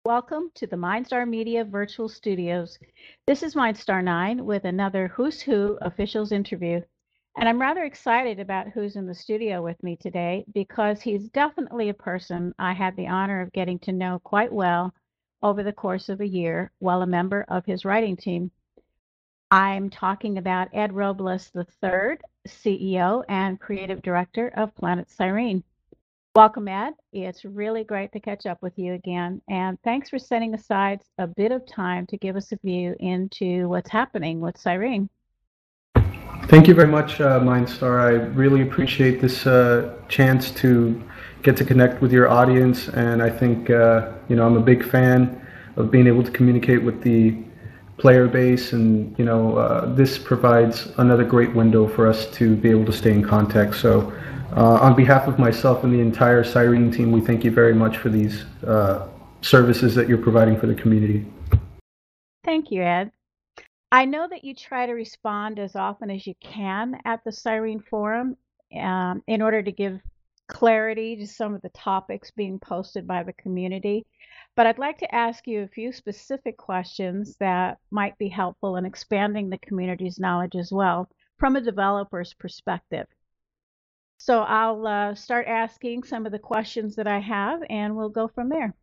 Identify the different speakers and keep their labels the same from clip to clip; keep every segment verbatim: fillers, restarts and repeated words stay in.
Speaker 1: Welcome to the Mindstar Media Virtual Studios. This is Mindstar nine with another Who's Who officials interview. And I'm rather excited about who's in the studio with me today because he's definitely a person I had the honor of getting to know quite well over the course of a year while a member of his writing team. I'm talking about Ed Robles the third, C E O and Creative Director of Planet Cyrene. Welcome, Ed. It's really great to catch up with you again. And thanks for setting aside a bit of time to give us a view into what's happening with Cyrene.
Speaker 2: Thank you very much, uh, Mindstar. I really appreciate this uh, chance to get to connect with your audience. And I think, uh, you know, I'm a big fan of being able to communicate with the player base. And, you know, uh, this provides another great window for us to be able to stay in contact. So uh, on behalf of myself and the entire Cyrene team, we thank you very much for these uh, services that you're providing for the community.
Speaker 1: Thank you, Ed. I know that you try to respond as often as you can at the Cyrene Forum um, in order to give clarity to some of the topics being posted by the community. But I'd like to ask you a few specific questions that might be helpful in expanding the community's knowledge as well from a developer's perspective. So I'll uh, start asking some of the questions that I have, and we'll go from there.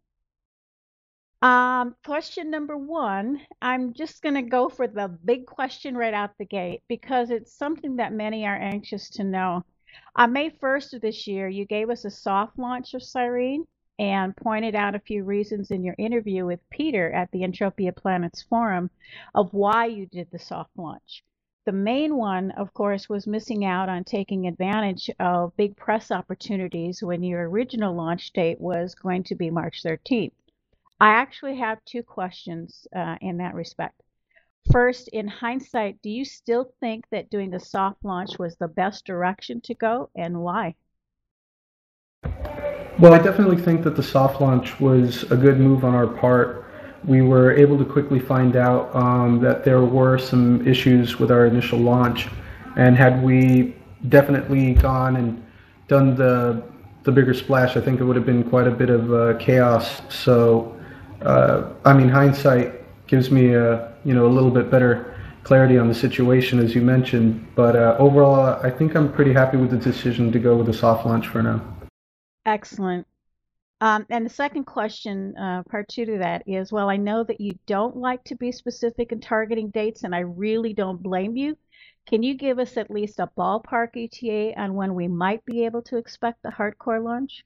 Speaker 1: Um, question number one, I'm just going to go for the big question right out the gate because it's something that many are anxious to know. On May first of this year, you gave us a soft launch of Cyrene and pointed out a few reasons in your interview with Peter at the Entropia Planets Forum of why you did the soft launch. The main one, of course, was missing out on taking advantage of big press opportunities when your original launch date was going to be March thirteenth. I actually have two questions uh, in that respect. First, in hindsight, do you still think that doing the soft launch was the best direction to go, and why?
Speaker 2: Well, I definitely think that the soft launch was a good move on our part. We were able to quickly find out um, that there were some issues with our initial launch, and had we definitely gone and done the the bigger splash, I think it would have been quite a bit of uh, chaos. So, uh, I mean, hindsight gives me a you know a little bit better clarity on the situation, as you mentioned. But uh, overall, I think I'm pretty happy with the decision to go with the soft launch for now.
Speaker 1: Excellent. Um, and the second question, uh, part two to that is, well, I know that you don't like to be specific in targeting dates, and I really don't blame you. Can you give us at least a ballpark E T A on when we might be able to expect the hardcore launch?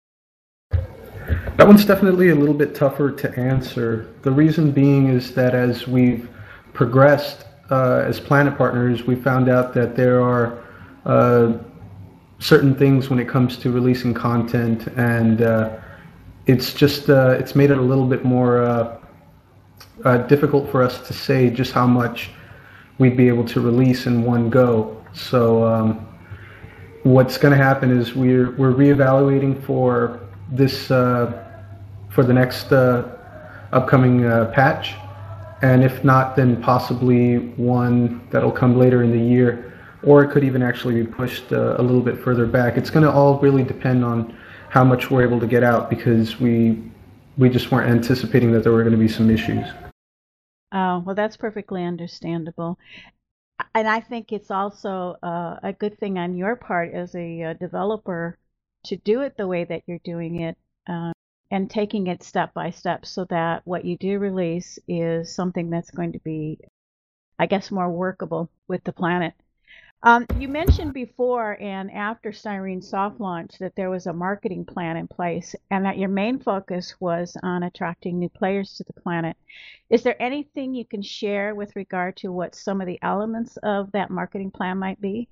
Speaker 2: That one's definitely a little bit tougher to answer. The reason being is that as we've progressed uh, as Planet partners, we found out that there are uh, certain things when it comes to releasing content, and uh, it's just uh, it's made it a little bit more uh, uh, difficult for us to say just how much we'd be able to release in one go. So um, what's going to happen is we're we're reevaluating for this uh, for the next uh, upcoming uh, patch, and if not, then possibly one that'll come later in the year, or it could even actually be pushed uh, a little bit further back. It's going to all really depend on how much we're able to get out, because we we just weren't anticipating that there were going to be some issues.
Speaker 1: Oh, well, that's perfectly understandable. And I think it's also uh, a good thing on your part as a uh, developer to do it the way that you're doing it uh, and taking it step by step so that what you do release is something that's going to be, I guess, more workable with the planet. Um, you mentioned before and after Cyrene soft launch that there was a marketing plan in place and that your main focus was on attracting new players to the planet. Is there anything you can share with regard to what some of the elements of that marketing plan might be?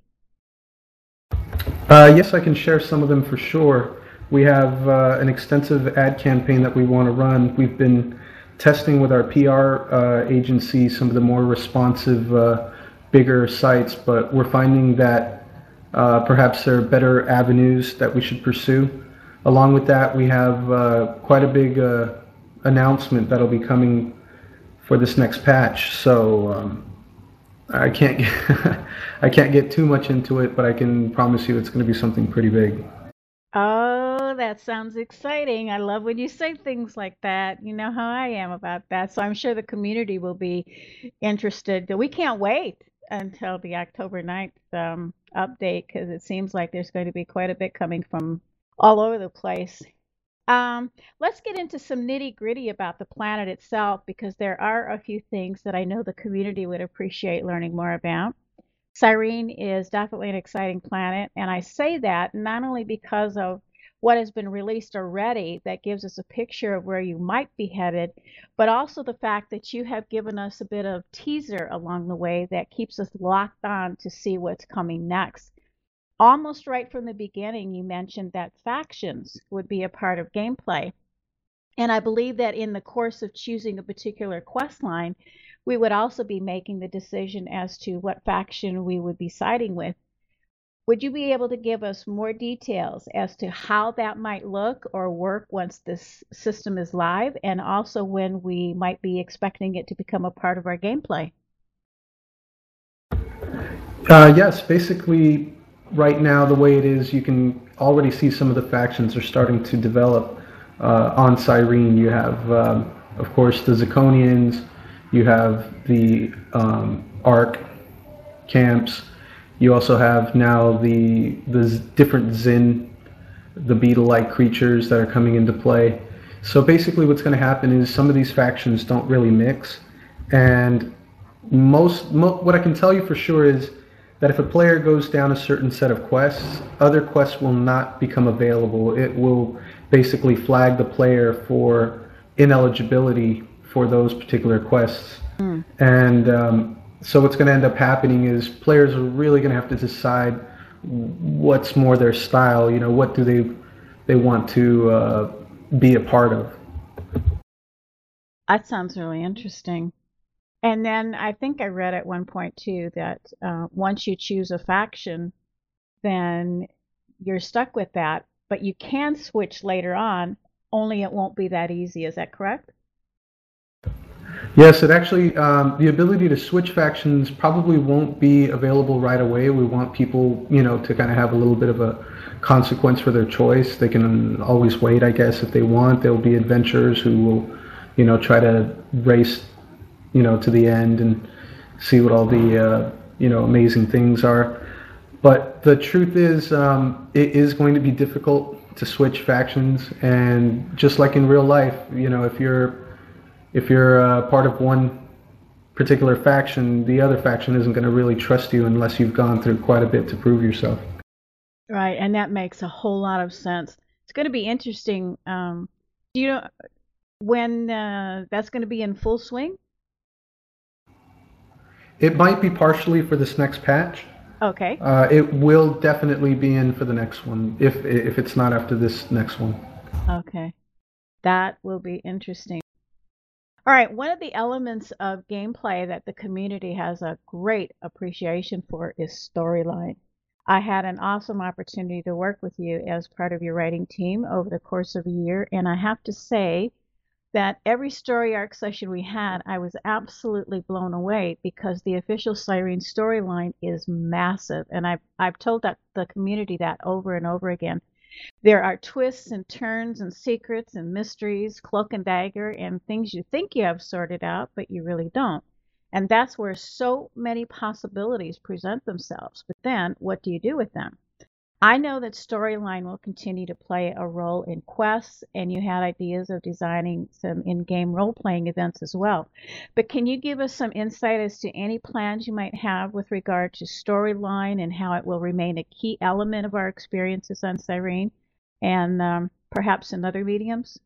Speaker 2: Uh, yes, I can share some of them for sure. We have uh, an extensive ad campaign that we want to run. We've been testing with our P R uh, agency some of the more responsive, uh, bigger sites, but we're finding that uh, perhaps there are better avenues that we should pursue. Along with that, we have uh, quite a big uh, announcement that'll be coming for this next patch. So um, I can't get I can't get too much into it, but I can promise you it's going to be something pretty big.
Speaker 1: Oh, Oh, that sounds exciting. I love when you say things like that. You know how I am about that. So I'm sure the community will be interested. We can't wait until the October ninth um, update because it seems like there's going to be quite a bit coming from all over the place. Um, let's get into some nitty gritty about the planet itself because there are a few things that I know the community would appreciate learning more about. Cyrene is definitely an exciting planet, and I say that not only because of what has been released already that gives us a picture of where you might be headed, but also the fact that you have given us a bit of teaser along the way that keeps us locked on to see what's coming next. Almost right from the beginning, you mentioned that factions would be a part of gameplay. And I believe that in the course of choosing a particular quest line, we would also be making the decision as to what faction we would be siding with. Would you be able to give us more details as to how that might look or work once this system is live, and also when we might be expecting it to become a part of our gameplay?
Speaker 2: Uh, yes, basically, right now, the way it is, you can already see some of the factions are starting to develop uh, on Cyrene. You have, um, of course, the Zirconians, you have the um, Ark camps, you also have now the, the different Zin, the beetle-like creatures that are coming into play. So basically what's going to happen is some of these factions don't really mix, and most, mo what I can tell you for sure is that if a player goes down a certain set of quests, other quests will not become available. It will basically flag the player for ineligibility for those particular quests. Mm. And um, so what's going to end up happening is players are really going to have to decide what's more their style. You know, what do they they want to uh, be a part of.
Speaker 1: That sounds really interesting. And then I think I read at one point too that uh, once you choose a faction, then you're stuck with that, but you can switch later on, only it won't be that easy. Is that correct?
Speaker 2: Yes, it actually, um, the ability to switch factions probably won't be available right away. We want people, you know, to kind of have a little bit of a consequence for their choice. They can always wait, I guess, if they want. There will be adventurers who will, you know, try to race, you know, to the end and see what all the, uh, you know, amazing things are. But the truth is, um, it is going to be difficult to switch factions. And just like in real life, you know, if you're if you're uh, part of one particular faction, the other faction isn't going to really trust you unless you've gone through quite a bit to prove yourself.
Speaker 1: Right, and that makes a whole lot of sense. It's going to be interesting. Um, do you know when uh, that's going to be in full swing?
Speaker 2: It might be partially for this next patch.
Speaker 1: Okay.
Speaker 2: Uh, it will definitely be in for the next one, if if it's not after this next one.
Speaker 1: Okay. That will be interesting. All right, one of the elements of gameplay that the community has a great appreciation for is storyline. I had an awesome opportunity to work with you as part of your writing team over the course of a year, and I have to say that every story arc session we had, I was absolutely blown away because the official Cyrene storyline is massive, and I've, I've told that, the community that over and over again. There are twists and turns and secrets and mysteries, cloak and dagger, and things you think you have sorted out, but you really don't. And that's where so many possibilities present themselves. But then, what do you do with them? I know that storyline will continue to play a role in quests, and you had ideas of designing some in-game role-playing events as well. But can you give us some insight as to any plans you might have with regard to storyline and how it will remain a key element of our experiences on Cyrene and um, perhaps in other mediums?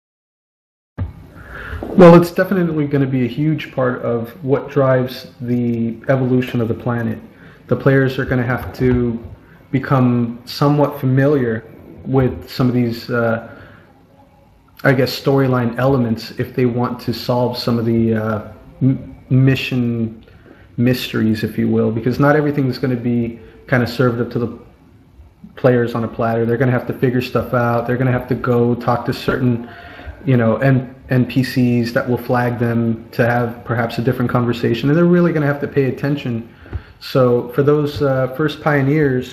Speaker 2: Well, it's definitely going to be a huge part of what drives the evolution of the planet. The players are going to have to become somewhat familiar with some of these, uh, I guess, storyline elements if they want to solve some of the uh, mission mysteries, if you will, because not everything is going to be kind of served up to the players on a platter. They're going to have to figure stuff out. They're going to have to go talk to certain, you know, N P Cs that will flag them to have perhaps a different conversation, and they're really going to have to pay attention. So for those uh, first pioneers,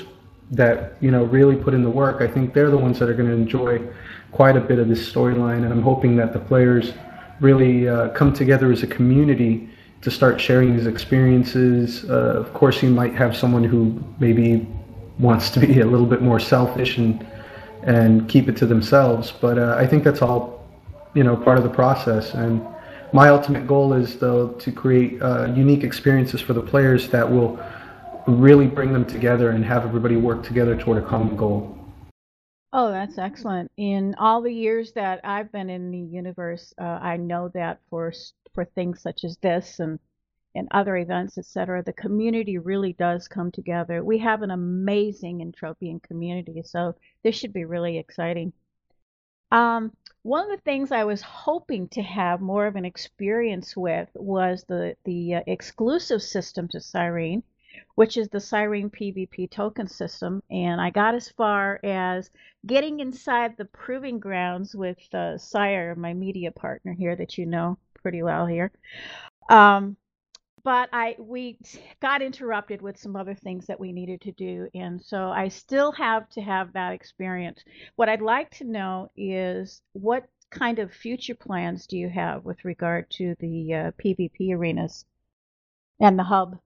Speaker 2: that you know really put in the work, I think they're the ones that are going to enjoy quite a bit of this storyline, and I'm hoping that the players really uh, come together as a community to start sharing these experiences. Uh, of course, you might have someone who maybe wants to be a little bit more selfish and and keep it to themselves, but uh, I think that's all you know part of the process. And my ultimate goal is though to create uh, unique experiences for the players that will really bring them together and have everybody work together toward a common goal.
Speaker 1: Oh, that's excellent. In all the years that I've been in the universe, uh, I know that for s- for things such as this and and other events, et cetera, the community really does come together. We have an amazing Entropian community, so this should be really exciting. Um, one of the things I was hoping to have more of an experience with was the the uh, exclusive system to Cyrene, which is the Cyrene PvP token system, and I got as far as getting inside the proving grounds with uh, Sire, my media partner here that you know pretty well here. Um, but I we got interrupted with some other things that we needed to do, and so I still have to have that experience. What I'd like to know is what kind of future plans do you have with regard to the uh, PvP arenas and the hub?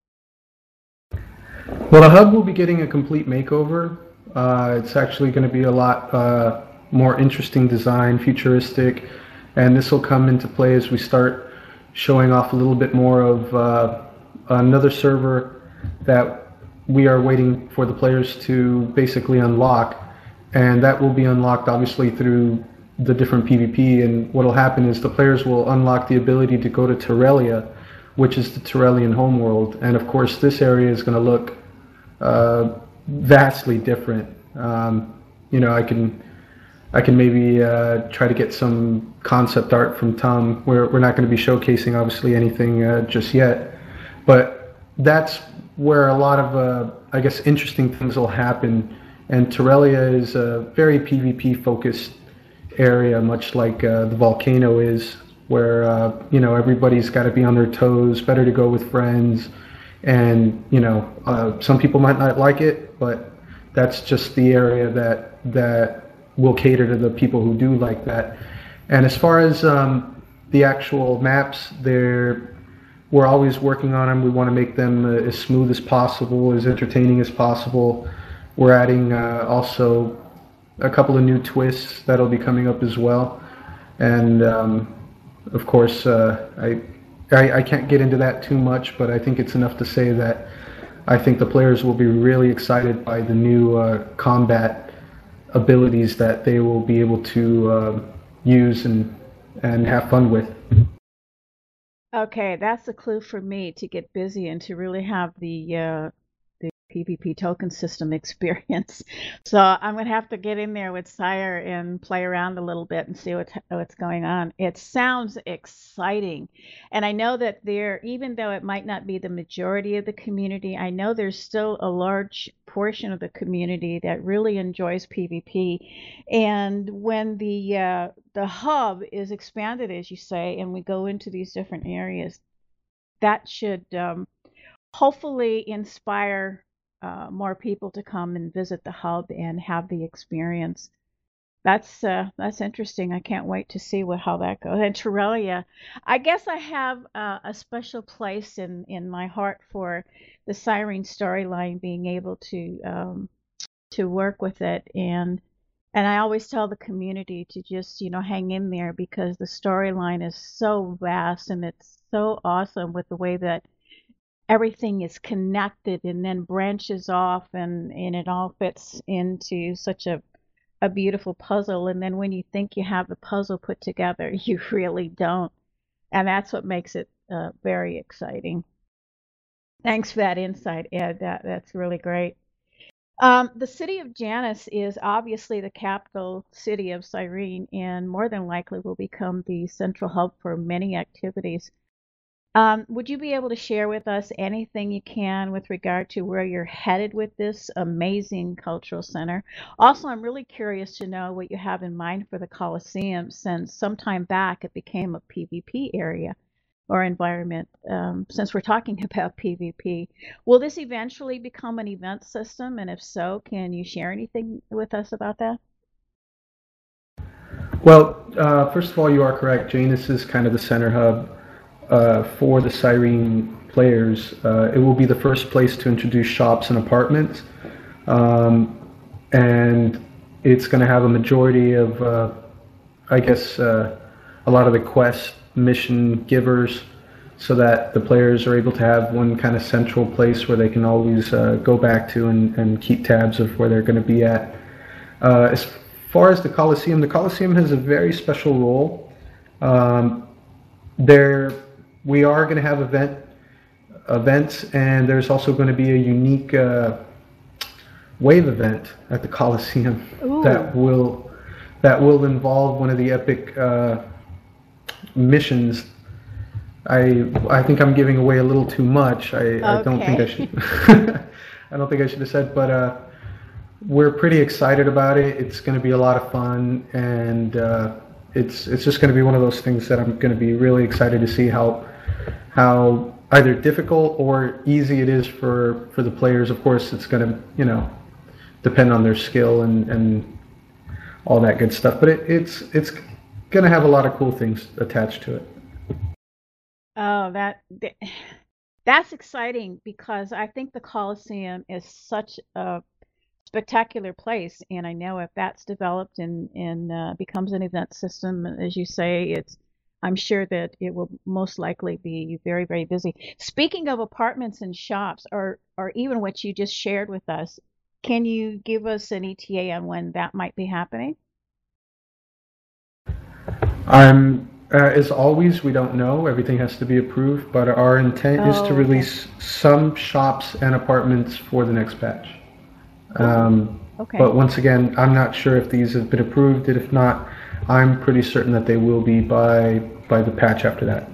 Speaker 2: Well, the hub will be getting a complete makeover. Uh, it's actually going to be a lot uh, more interesting design, futuristic, and this will come into play as we start showing off a little bit more of uh, another server that we are waiting for the players to basically unlock, and that will be unlocked obviously through the different PvP. And what will happen is the players will unlock the ability to go to Terralia, which is the Terrellian homeworld, and of course this area is going to look uh, vastly different. Um, you know, I can I can maybe uh, try to get some concept art from Tom. We're we're not going to be showcasing obviously anything uh, just yet, but that's where a lot of uh, I guess interesting things will happen. And Terralia is a very PvP focused area, much like uh, the volcano is, where uh, you know everybody's got to be on their toes. Better to go with friends, and you know uh, some people might not like it, but that's just the area that that will cater to the people who do like that. And as far as um, the actual maps, they're we're always working on them. We want to make them uh, as smooth as possible, as entertaining as possible. We're adding uh, also a couple of new twists that'll be coming up as well. And um, of course, uh, I, I I can't get into that too much, but I think it's enough to say that I think the players will be really excited by the new uh, combat abilities that they will be able to uh, use and and have fun with.
Speaker 1: Okay, that's a clue for me to get busy and to really have the uh, the PvP token system experience. So I'm gonna have to get in there with Sire and play around a little bit and see what's what's going on. It sounds exciting, and I know that there, even though it might not be the majority of the community, I know there's still a large portion of the community that really enjoys PvP. And when the uh, the hub is expanded, as you say, and we go into these different areas, that should um, hopefully inspire uh, more people to come and visit the hub and have the experience. That's uh, that's interesting. I can't wait to see what how that goes. And Terralia, I guess I have uh, a special place in in my heart for the Siren storyline, being able to um, to work with it. and and I always tell the community to just, you know, hang in there because the storyline is so vast and it's so awesome with the way that everything is connected and then branches off, and and it all fits into such a a beautiful puzzle. And then when you think you have the puzzle put together, you really don't. And that's what makes it uh, very exciting. Thanks for that insight, Ed. That that's really great. Um, the city of Janus is obviously the capital city of Cyrene and more than likely will become the central hub for many activities. Um, would you be able to share with us anything you can with regard to where you're headed with this amazing cultural center? Also, I'm really curious to know what you have in mind for the Colosseum, since sometime back it became a PvP area. or environment, um, since we're talking about PvP. Will this eventually become an event system? And if so, can you share anything with us about that?
Speaker 2: Well, uh, first of all, you are correct. Janus is kind of the center hub uh, for the Cyrene players. Uh, it will be the first place to introduce shops and apartments, um, and it's going to have a majority of, uh, I guess, uh, a lot of the quest mission givers, so that the players are able to have one kind of central place where they can always uh, go back to and, and keep tabs of where they're going to be at. Uh, as far as the Coliseum, the Coliseum has a very special role. Um, there, we are going to have event events, and there's also going to be a unique uh, wave event at the Coliseum
Speaker 1: Ooh.
Speaker 2: that will that will involve one of the epic uh, missions. I I think I'm giving away a little too much. I, I don't think I
Speaker 1: Okay.
Speaker 2: should. I don't think I should have said, but uh, we're pretty excited about it. It's going to be a lot of fun, and uh, it's it's just going to be one of those things that I'm going to be really excited to see how how either difficult or easy it is for for the players. Of course, it's going to, you know, depend on their skill and and all that good stuff. But it, it's it's going to have a lot of cool things attached to it.
Speaker 1: Oh, that th- that's exciting because I think the Coliseum is such a spectacular place, and I know if that's developed and and uh, becomes an event system, as you say, it's I'm sure that it will most likely be very, very busy. Speaking of apartments and shops, or or even what you just shared with us, can you give us an E T A on when that might be happening?
Speaker 2: I'm uh, as always, we don't know. Everything has to be approved, but our intent is to
Speaker 1: Oh, okay.
Speaker 2: release some shops and apartments for the next batch.
Speaker 1: Oh,
Speaker 2: Um,
Speaker 1: okay.
Speaker 2: but once again, I'm not sure if these have been approved, and if not, I'm pretty certain that they will be by by the patch after that.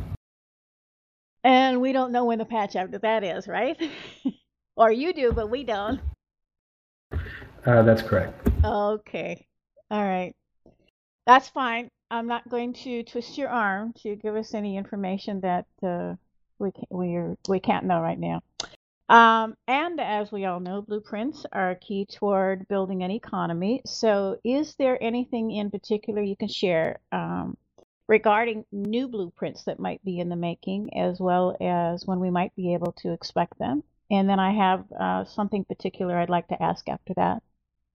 Speaker 1: And we don't know when the patch after that is, right? Or you do, but we don't.
Speaker 2: Uh, that's correct.
Speaker 1: Okay. All right. That's fine. I'm not going to twist your arm to give us any information that uh, we can, we're, we can't know right now. Um, and as we all know, blueprints are key toward building an economy. So, is there anything in particular you can share um, regarding new blueprints that might be in the making, as well as when we might be able to expect them? And then I have uh, something particular I'd like to ask after that.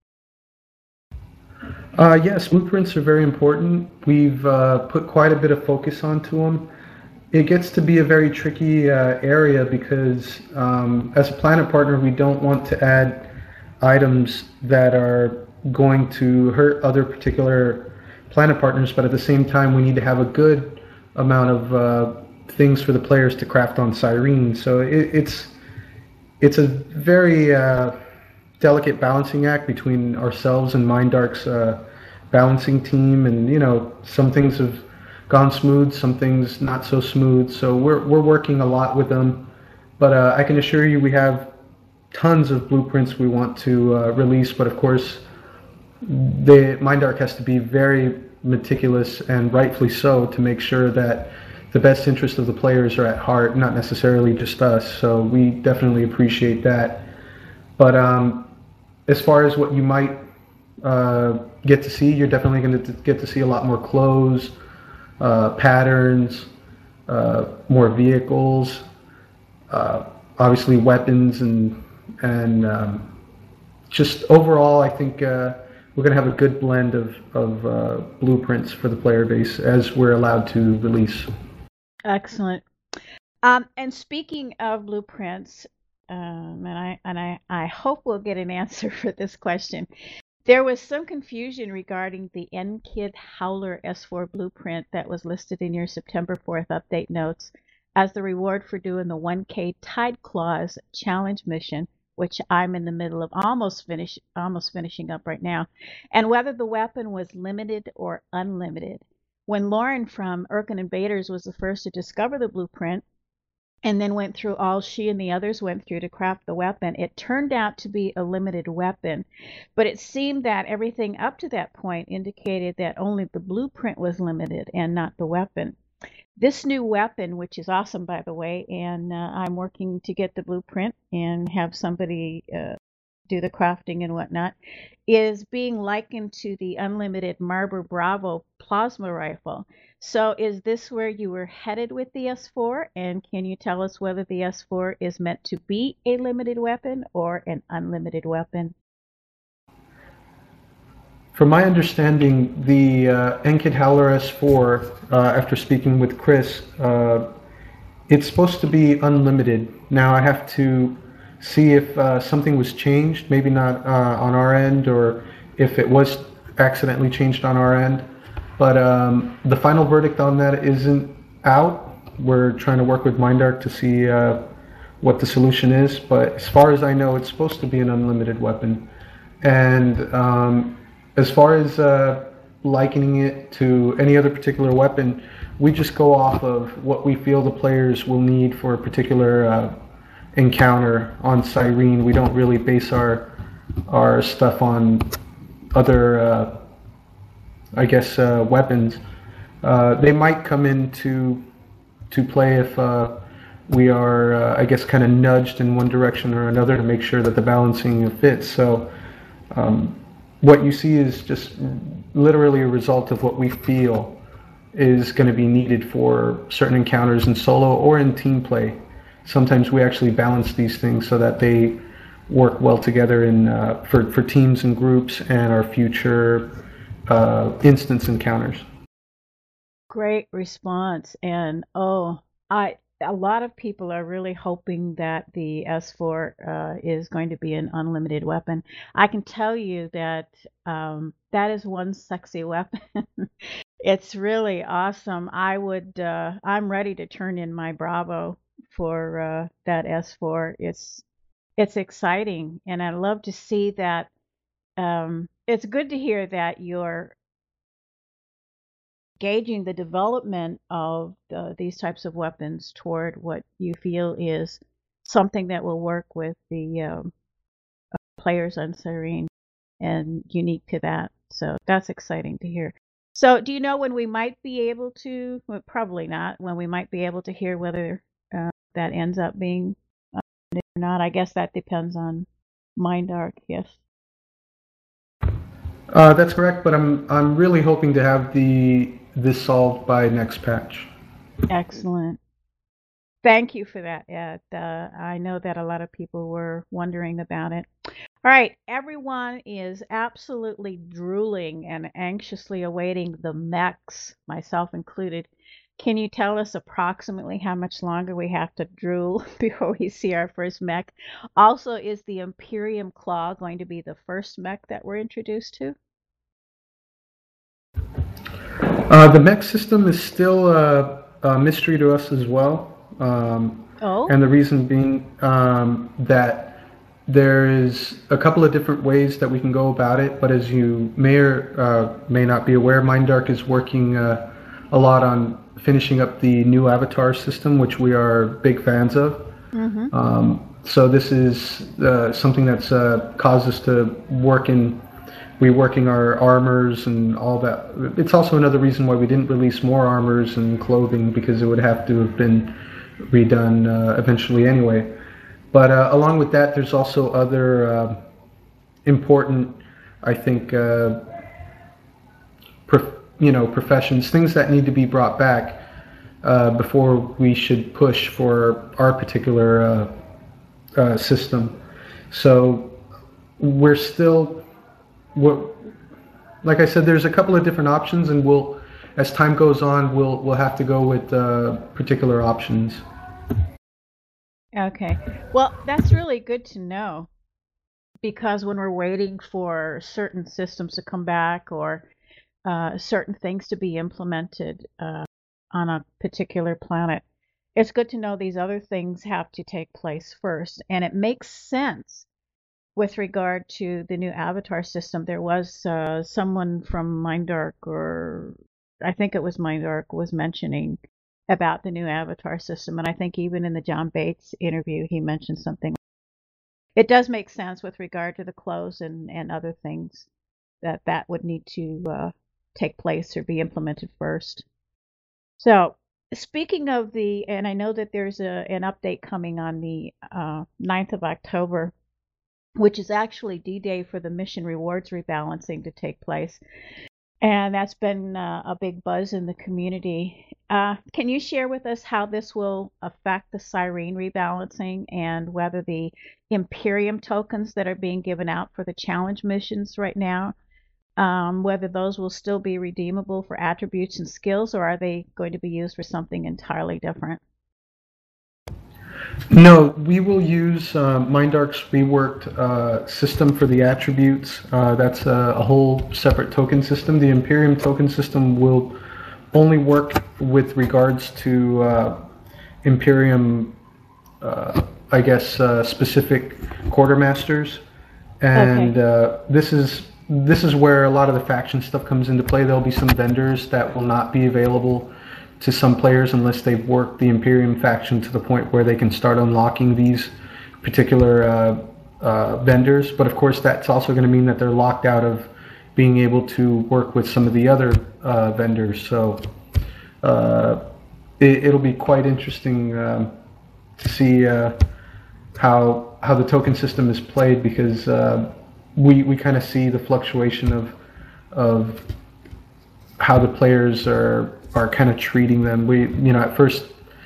Speaker 2: Uh, yes, blueprints are very important. We've uh, put quite a bit of focus onto them. It gets to be a very tricky uh, area because, um, as a planet partner, we don't want to add items that are going to hurt other particular planet partners, but at the same time, we need to have a good amount of uh, things for the players to craft on Cyrene. So it, it's it's a very uh, delicate balancing act between ourselves and Mindark's uh, balancing team, and you know, some things have gone smooth, some things not so smooth. So we're we're working a lot with them, but uh, I can assure you we have tons of blueprints we want to uh, release. But of course, the Mindark has to be very meticulous, and rightfully so, to make sure that the best interest of the players are at heart, not necessarily just us. So we definitely appreciate that. But um, as far as what you might uh, get to see, you're definitely going to get to see a lot more clothes, uh, patterns, uh, more vehicles, uh, obviously weapons, and and um, just overall, I think uh, we're going to have a good blend of of uh, blueprints for the player base as we're allowed to release.
Speaker 1: Excellent. Um, and speaking of blueprints, um, and I and I, I hope we'll get an answer for this question. There was some confusion regarding the N-Kid Howler S four blueprint that was listed in your September fourth update notes as the reward for doing the one K Tide Claws challenge mission, which I'm in the middle of almost finish almost finishing up right now, and whether the weapon was limited or unlimited. When Lauren from Urkin Invaders was the first to discover the blueprint, and then went through all she and the others went through to craft the weapon, it turned out to be a limited weapon. But it seemed that everything up to that point indicated that only the blueprint was limited and not the weapon. this new weapon, which is awesome, by the way, and uh, I'm working to get the blueprint and have somebody uh, do the crafting and whatnot, is being likened to the unlimited Marber Bravo plasma rifle. So is this where you were headed with the S four? And can you tell us whether the S four is meant to be a limited weapon or an unlimited weapon?
Speaker 2: From my understanding, the uh, Enkid Howler S four, uh, after speaking with Chris, uh, it's supposed to be unlimited. Now I have to see if uh, something was changed, maybe not uh, on our end, or if it was accidentally changed on our end. But um, the final verdict on that isn't out. We're trying to work with Mindark to see uh, what the solution is. But as far as I know, it's supposed to be an unlimited weapon. And um, as far as uh, likening it to any other particular weapon, we just go off of what we feel the players will need for a particular uh, encounter on Cyrene. We don't really base our our stuff on other, uh, I guess, uh, weapons. Uh, they might come into to play if uh, we are, uh, I guess, kind of nudged in one direction or another to make sure that the balancing fits. So um, what you see is just literally a result of what we feel is going to be needed for certain encounters in solo or in team play. Sometimes we actually balance these things so that they work well together in uh, for, for teams and groups and our future uh, instance encounters.
Speaker 1: Great response. And oh, I a lot of people are really hoping that the S four uh, is going to be an unlimited weapon. I can tell you that um, that is one sexy weapon. It's really awesome. I would, uh, I'm ready to turn in my Bravo for uh, that S four. It's it's exciting, and I love to see that. Um, it's good to hear that you're gauging the development of uh, these types of weapons toward what you feel is something that will work with the um, players on Cyrene and unique to that. So that's exciting to hear. So do you know when we might be able to, well, probably not, when we might be able to hear whether uh, that ends up being uh, or not? I guess that depends on Mindark, yes.
Speaker 2: Uh, that's correct, but I'm I'm really hoping to have the this solved by next patch.
Speaker 1: Excellent. Thank you for that, Ed. Uh, I know that a lot of people were wondering about it. All right, everyone is absolutely drooling and anxiously awaiting the mechs, myself included. Can you tell us approximately how much longer we have to drool before we see our first mech? Also, is the Imperium Claw going to be the first mech that we're introduced to?
Speaker 2: Uh, the mech system is still a, a mystery to us as well. Um,
Speaker 1: Oh,
Speaker 2: and the reason being um, that there is a couple of different ways that we can go about it, but as you may or uh, may not be aware, Mindark is working uh, a lot on finishing up the new avatar system, which we are big fans of.
Speaker 1: mm-hmm.
Speaker 2: Um, so this is uh, something that's uh, caused us to work in reworking our armors and all that. It's also another reason why we didn't release more armors and clothing, because it would have to have been redone uh, eventually anyway. But uh, along with that, there's also other uh, important, I think, uh, prof- you know, professions, things that need to be brought back uh, before we should push for our particular uh, uh, system. So we're still, we're, like I said, there's a couple of different options, and we'll, as time goes on, we'll we'll have to go with uh, particular options.
Speaker 1: Okay. Well, that's really good to know, because when we're waiting for certain systems to come back or uh, certain things to be implemented uh, on a particular planet, it's good to know these other things have to take place first. And it makes sense with regard to the new avatar system. There was uh, someone from Mindark, or I think it was Mindark, was mentioning about the new avatar system. And I think even in the John Bates interview, he mentioned something. It does make sense with regard to the clothes and, and other things that that would need to uh, take place or be implemented first. So Speaking of the, and I know that there's a, an update coming on the uh, ninth of October, which is actually D-Day for the mission rewards rebalancing to take place. And that's been uh, a big buzz in the community. Uh, can you share with us how this will affect the Cyrene rebalancing and whether the Imperium tokens that are being given out for the challenge missions right now, um, whether those will still be redeemable for attributes and skills, or are they going to be used for something entirely different?
Speaker 2: No, we will use uh, MindArc's reworked uh, system for the attributes. Uh, that's a, a whole separate token system. The Imperium token system will only work with regards to uh, Imperium, uh, I guess, uh, specific quartermasters,
Speaker 1: Okay.
Speaker 2: and uh, this is this is where a lot of the faction stuff comes into play. There'll be some vendors that will not be available to some players unless they've worked the Imperium faction to the point where they can start unlocking these particular uh, uh, vendors. But of course, that's also going to mean that they're locked out of being able to work with some of the other uh, vendors. So uh, it, it'll be quite interesting um, to see uh, how how the token system is played, because uh, we we kind of see the fluctuation of of how the players are are kind of treating them. We, you know, at first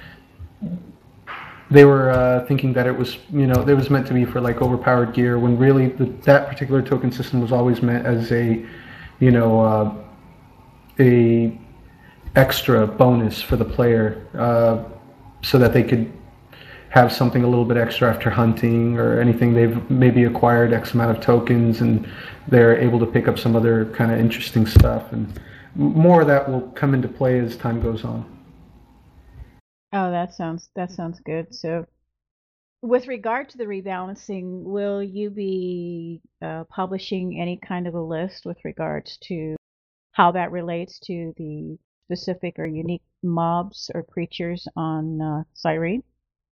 Speaker 2: they were uh, thinking that it was, you know, it was meant to be for like overpowered gear, when really the, that particular token system was always meant as a, you know, uh, a extra bonus for the player, uh, so that they could have something a little bit extra after hunting or anything. They've maybe acquired X amount of tokens and they're able to pick up some other kind of interesting stuff. And more of that will come into play as time goes on.
Speaker 1: Oh, that sounds that sounds good. So, with regard to the rebalancing, will you be uh, publishing any kind of a list with regards to how that relates to the specific or unique mobs or creatures on uh, Cyrene?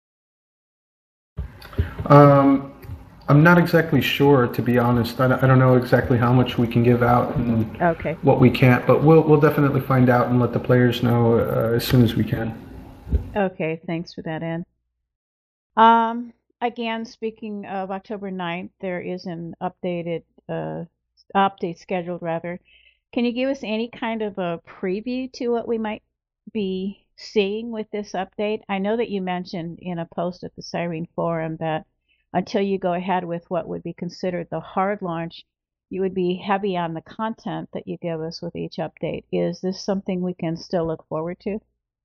Speaker 2: Um, I'm not exactly sure, to be honest. I don't, I don't know exactly how much we can give out and
Speaker 1: Okay.
Speaker 2: what we can't, but we'll we'll definitely find out and let the players know uh, as soon as we can.
Speaker 1: Okay, thanks for that, Ed. Um, again, speaking of October ninth, there is an updated uh, update scheduled rather. Can you give us any kind of a preview to what we might be seeing with this update? I know that you mentioned in a post at the Cyrene forum that until you go ahead with what would be considered the hard launch, you would be heavy on the content that you give us with each update. Is this something we can still look forward to?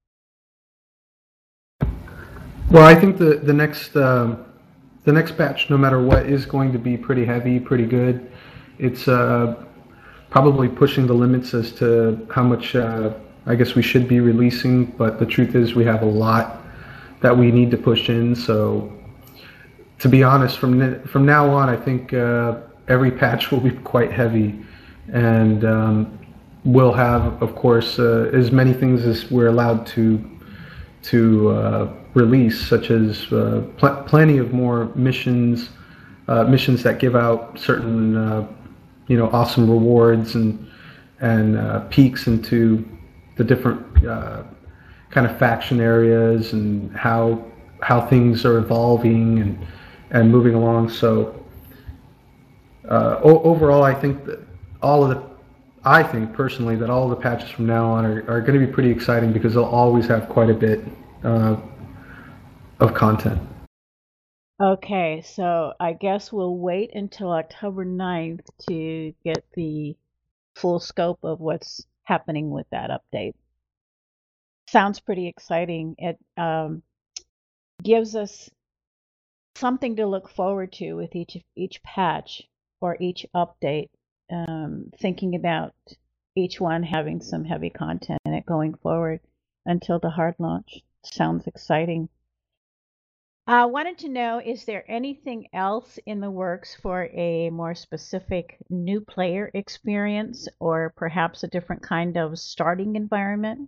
Speaker 2: Well, I think the the next um, the next batch, no matter what, is going to be pretty heavy, pretty good. It's uh, probably pushing the limits as to how much uh, I guess we should be releasing, but the truth is we have a lot that we need to push in. So to be honest, from from now on, I think uh, every patch will be quite heavy, and um, we'll have, of course, uh, as many things as we're allowed to to uh, release, such as uh, pl- plenty of more missions, uh, missions that give out certain, uh, you know, awesome rewards and and uh, peeks into the different uh, kind of faction areas and how how things are evolving and and moving along. So uh, o- overall, I think that all of the I think personally that all of the patches from now on are, are going to be pretty exciting, because they'll always have quite a bit uh, of content.
Speaker 1: Okay, so I guess we'll wait until October ninth to get the full scope of what's happening with that update. Sounds pretty exciting. It um, gives us something to look forward to with each each patch or each update. Um, thinking about each one having some heavy content in it going forward until the hard launch. Sounds exciting. I uh, wanted to know, is there anything else in the works for a more specific new player experience or perhaps a different kind of starting environment?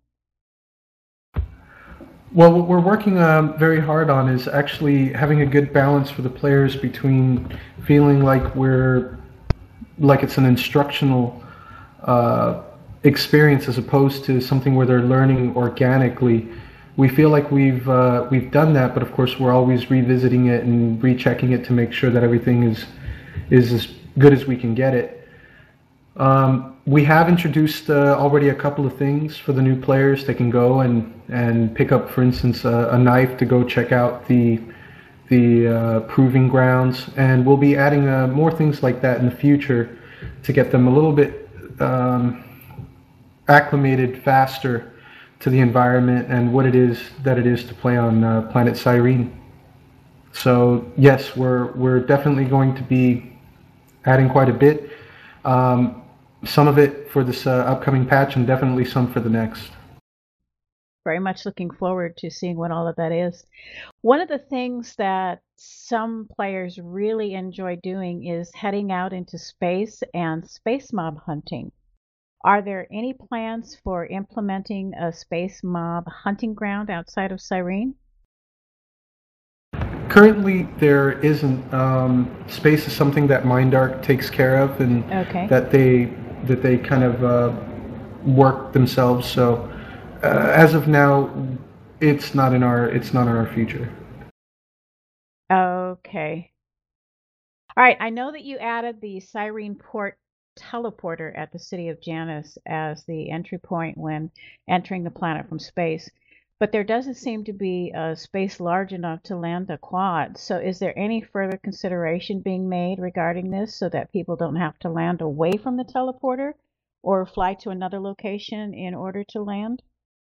Speaker 2: Well, what we're working um, very hard on is actually having a good balance for the players between feeling like we're like it's an instructional uh, experience as opposed to something where they're learning organically. We feel like we've uh, we've done that, but of course we're always revisiting it and rechecking it to make sure that everything is is as good as we can get it. Um, we have introduced uh, already a couple of things for the new players. They can go and and pick up, for instance, a, a knife to go check out the the uh, proving grounds, and we'll be adding uh, more things like that in the future to get them a little bit um, acclimated faster to the environment and what it is that it is to play on uh, Planet Cyrene. So yes, we're we're definitely going to be adding quite a bit. Um, some of it for this uh, upcoming patch, and definitely some for the next.
Speaker 1: Very much looking forward to seeing what all of that is. One of the things that some players really enjoy doing is heading out into space and space mob hunting. Are there any plans for implementing a space mob hunting ground outside of Cyrene?
Speaker 2: Currently, there isn't. Um, space is something that Mindark takes care of, and
Speaker 1: Okay.
Speaker 2: that they that they kind of uh, work themselves. So, uh, as of now, it's not in our it's not in our future.
Speaker 1: Okay. All right. I know that you added the Cyrene Port teleporter at the city of Janus as the entry point when entering the planet from space. But there doesn't seem to be a space large enough to land a quad. So is there any further consideration being made regarding this so that people don't have to land away from the teleporter or fly to another location in order to land?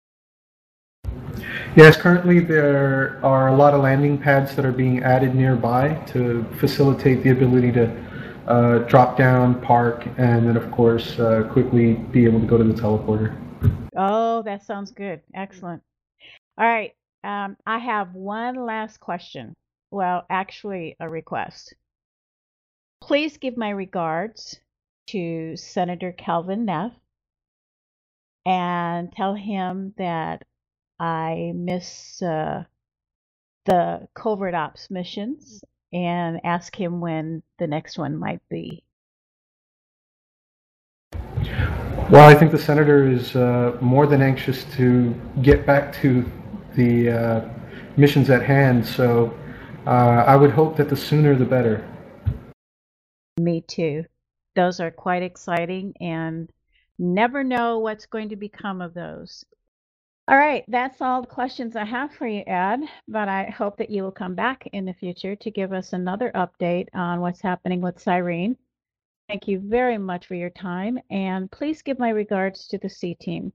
Speaker 2: Yes, currently there are a lot of landing pads that are being added nearby to facilitate the ability to uh, drop down, park, and then of course uh, quickly be able to go to the teleporter.
Speaker 1: Oh, that sounds good. Excellent. All right. Um, I have one last question. Well, actually, a request. Please give my regards to Senator Calvin Neff and tell him that I miss uh, the covert ops missions and ask him when the next one might be.
Speaker 2: Well, I think the senator is uh, more than anxious to get back to the uh, missions at hand, so uh, I would hope that the sooner the better.
Speaker 1: Me too. Those are quite exciting and never know what's going to become of those. All right, that's all the questions I have for you, Ed, but I hope that you will come back in the future to give us another update on what's happening with Cyrene. Thank you very much for your time, and please give my regards to the C team.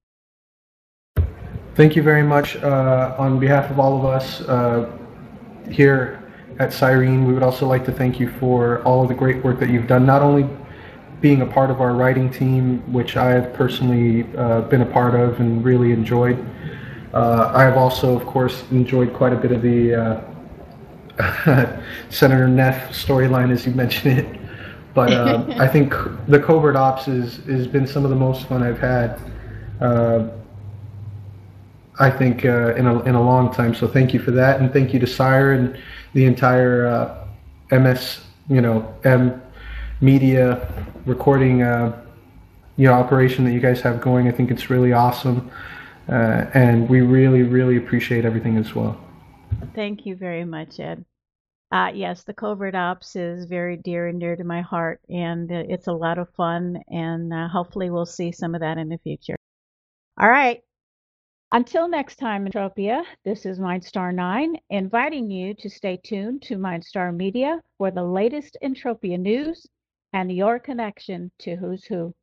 Speaker 2: Thank you very much. Uh, on behalf of all of us uh, here at Cyrene, we would also like to thank you for all of the great work that you've done, not only being a part of our writing team, which I have personally uh, been a part of and really enjoyed. Uh, I have also, of course, enjoyed quite a bit of the uh, Senator Neff storyline, as you mentioned it. But uh, I think the covert ops is has been some of the most fun I've had. Uh, I think uh, in a in a long time. So thank you for that, and thank you to Sire and the entire uh, M S, you know, M media recording, uh, you know, operation that you guys have going. I think it's really awesome, uh, and we really really appreciate everything as well.
Speaker 1: Thank you very much, Ed. Uh, yes, the covert ops is very dear and dear to my heart, and uh, it's a lot of fun, and uh, hopefully we'll see some of that in the future. All right. Until next time, Entropia, this is Mindstar nine, inviting you to stay tuned to Mindstar Media for the latest Entropia news and your connection to Who's Who.